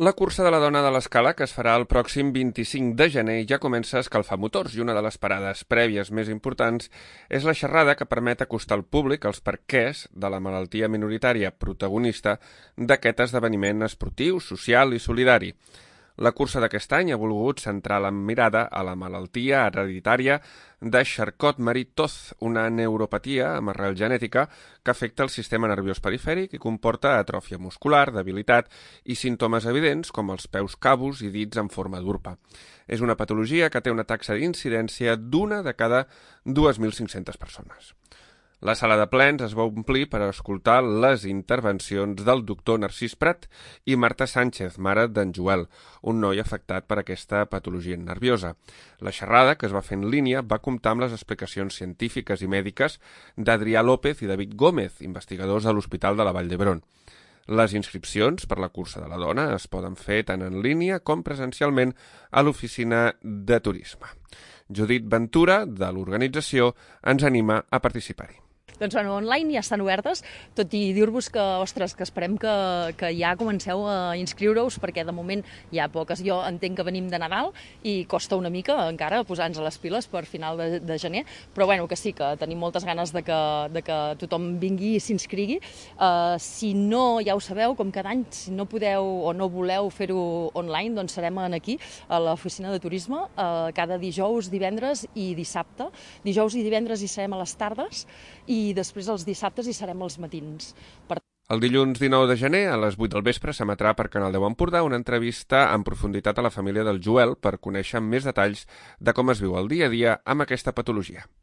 La cursa de la dona de l'Escala, que es farà el pròxim 25 de gener, ja comença a escalfar motors i una de les parades prèvies més importants és la xerrada que permet acostar al públic els perquès de la malaltia minoritària protagonista d'aquest esdeveniment esportiu, social i solidari. La cursa d'aquest any ha volgut centrar la mirada a la malaltia hereditària de Charcot-Marie-Tooth, una neuropatia amb arrel genètica que afecta el sistema nerviós perifèric i comporta atròfia muscular, debilitat i símptomes evidents com els peus cabos i dits en forma d'urpa. És una patologia que té una taxa d'incidència d'una de cada 2.500 persones. La sala de plens es va omplir per escoltar les intervencions del doctor Narcís Prat i Marta Sánchez, mare d'en Joel, un noi afectat per aquesta patologia nerviosa. La xerrada, que es va fer en línia, va comptar amb les explicacions científiques i mèdiques d'Adrià López i David Gómez, investigadors de l'Hospital de la Vall d'Hebron. Les inscripcions per la cursa de la dona es poden fer tant en línia com presencialment a l'oficina de turisme. Judit Ventura, de l'organització, ens anima a participar-hi. Doncs bueno, online ja estan obertes, tot i dir-vos que, ostres, que esperem que ja comenceu a inscriure-us, perquè de moment hi ha poques. Jo entenc que venim de Nadal i costa una mica encara posar-nos a les piles per final de gener, però bueno, que sí, que tenim moltes ganes de que tothom vingui i s'inscrigui. Si no, ja ho sabeu, com cada any, si no podeu o no voleu fer-ho online, doncs serem aquí, a l'oficina de turisme, cada dijous, divendres i dissabte. Dijous i divendres hi serem a les tardes i després els dissabtes hi serem als matins. El dilluns 19 de gener, a les 8 del vespre, s'emetrà per Canal 10 Empordà una entrevista en profunditat a la família del Joel per conèixer més detalls de com es viu el dia a dia amb aquesta patologia.